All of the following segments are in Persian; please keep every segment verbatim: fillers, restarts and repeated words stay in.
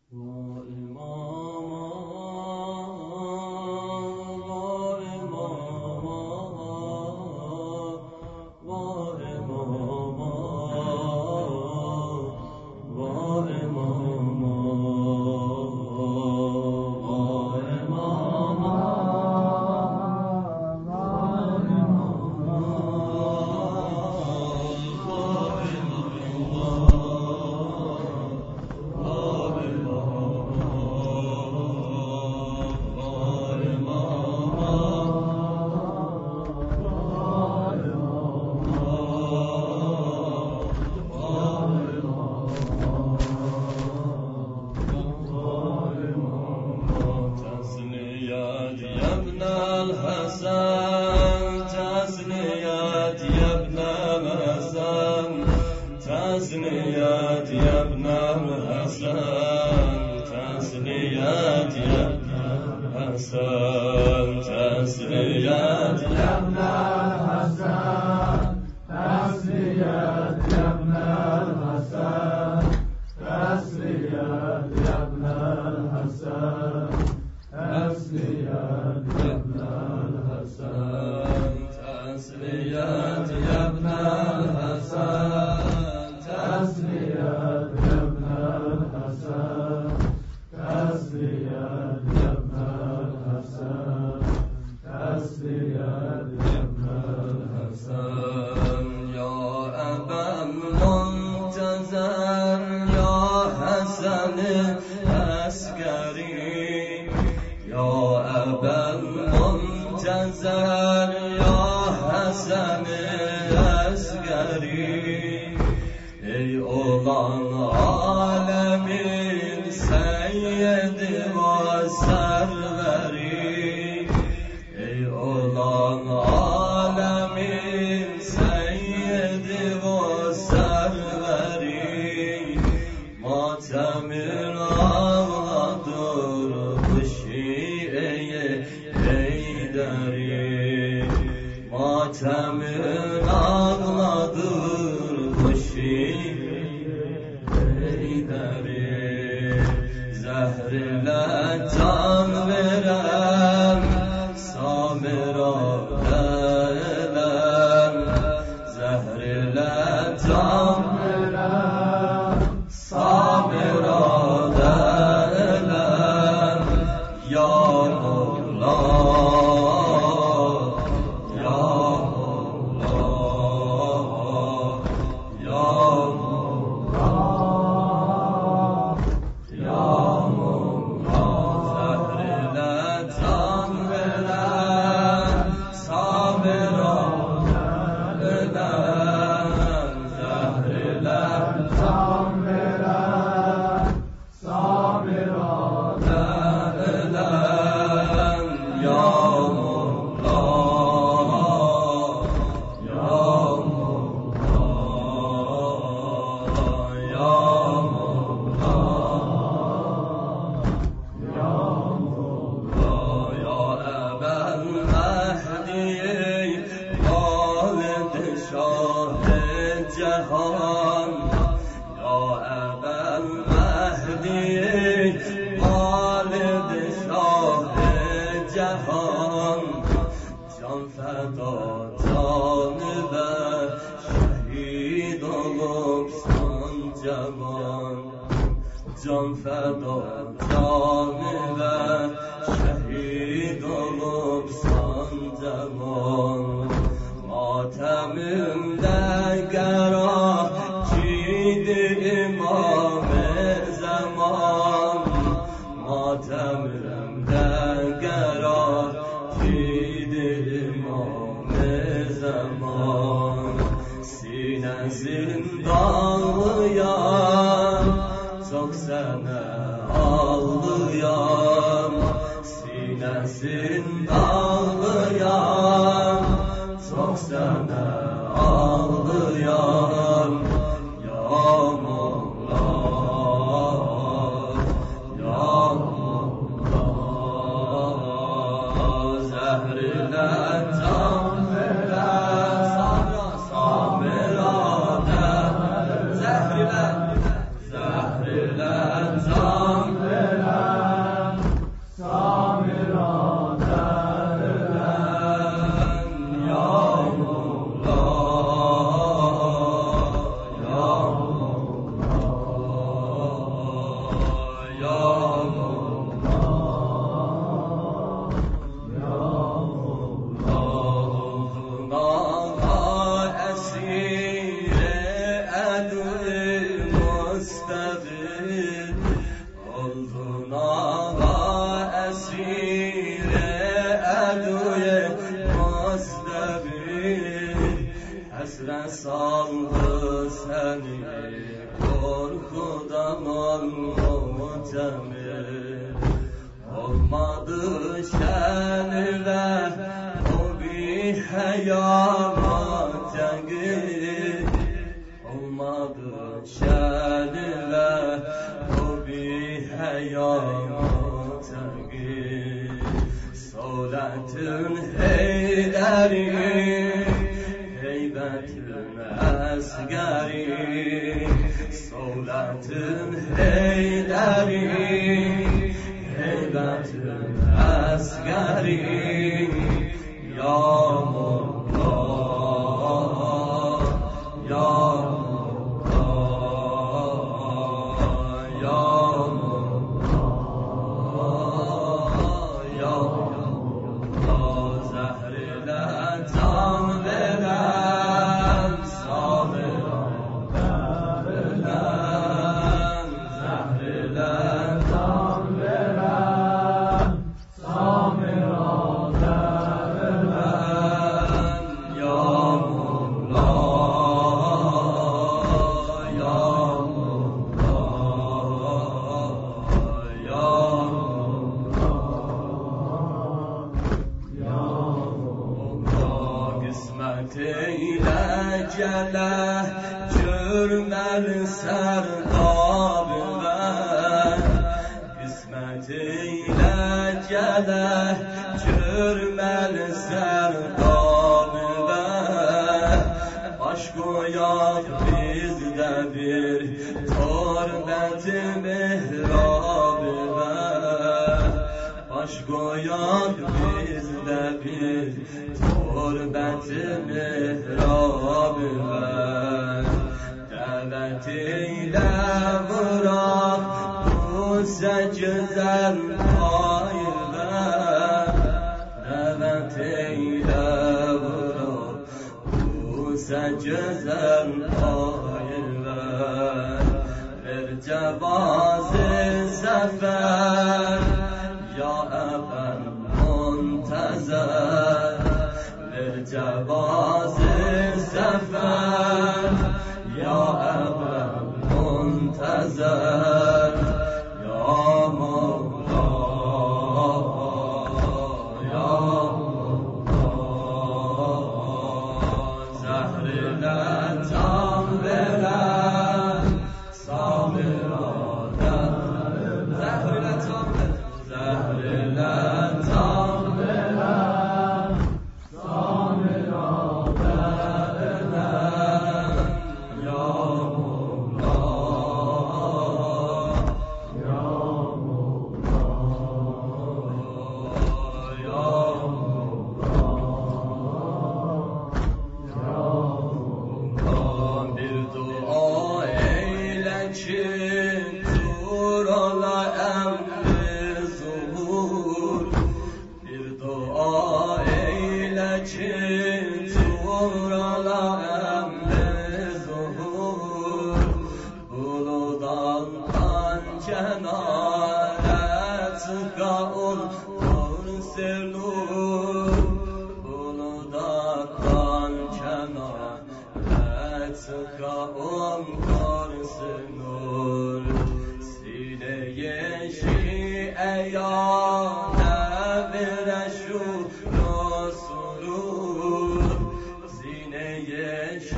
تسنيات يا ابن الحسن تسنيات يا ابن الحسن تسنيات يا ابن الحسن تسنيات يا ابن الحسن تسنيات يا ابن الحسن تسنيات يا ابن الحسن تسنيات يا ابن الحسن تسليات يا ابن الحسن تسليات يا ابن الحسن تسليات يا ابن الحسن يا أبا المنتظر يا حسن العسكري يا أبا المنتظر يا حسن العسكري ey olan alemin seyyidi ve serveri ey olan alemin seyyidi ve serveri matemir ağladır şiiye eyderi matemir ağladır eyderi zehriyle can veren samira elen zehriyle can veren samira elen ya Allah ya Allah ya جهان یا ابا المهدی والد شاه جهان جان فدا جان و شهید olursan جوان جان فدا جان و شهید olursan جوان ماتمimde gerah çiğdi imam zaman matemimde gerah çiğdi imam zaman sine zindanlıyan çok sene ağlayan sine zindanlıyan çok sene ağlayan ya Mevla muhtemel. Olmadı şen ve o bir hayama tengil. Olmadı şen ve o bir hayama tengil. Solatın heyderi, heybetün asgari. Solatın heyderi, heybetün asgari. Ya Molla, Ya Molla, Ya Molla, Ya Molla. Zehriyle can veren, sabıra verilen. Zehriyle can veren, sabıra verilen. Ya Molla, Ya Molla, Ya Molla. Kısmet eyle cele cürmel serdabime. Kısmet eyle cele cürmel serdabime. Baş koyak bizde bir turbet-i mihrabime. Baş koyak bizde bir turbet-i mihrabime. Davet eyle bırak bu secden hayırda. Davet eyle bırak bu secden hayırda. Ver cevaz-ı sefer ya Eben Muntezer. Ver cevaz-ı sefer ya Eben Muntezer. Ya Molla, Ya Molla. Zehriyle can veren, sabıra verilen. Zehriyle can veren, zehriyle can veren, sabıra verilen. Ya Molla, Ya Molla, Ya Molla, Ya Molla. Bir dua eyle ki tur ola emri zuhur. Bir dua eyle ki tur ola emri zuhur. Buludan kenara çıka ol kurselur. Buludan kenara çıka ol kurselur. Sile-i şi'eyane vireşu surur. Sine-i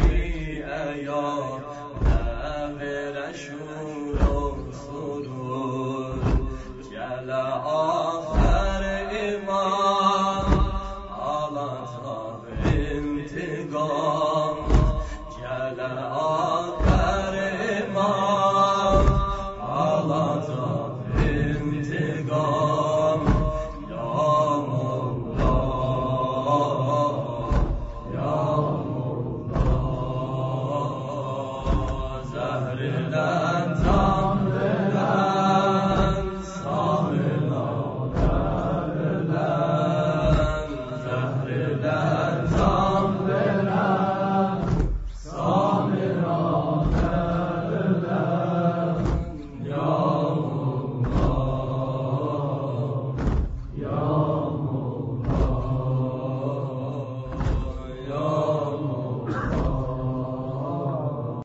şi'eyane vireşu surur. Gele afer imam alacak intikam. Gele afer imam alacak intikam. Ya Molla, Ya Molla. Zehriyle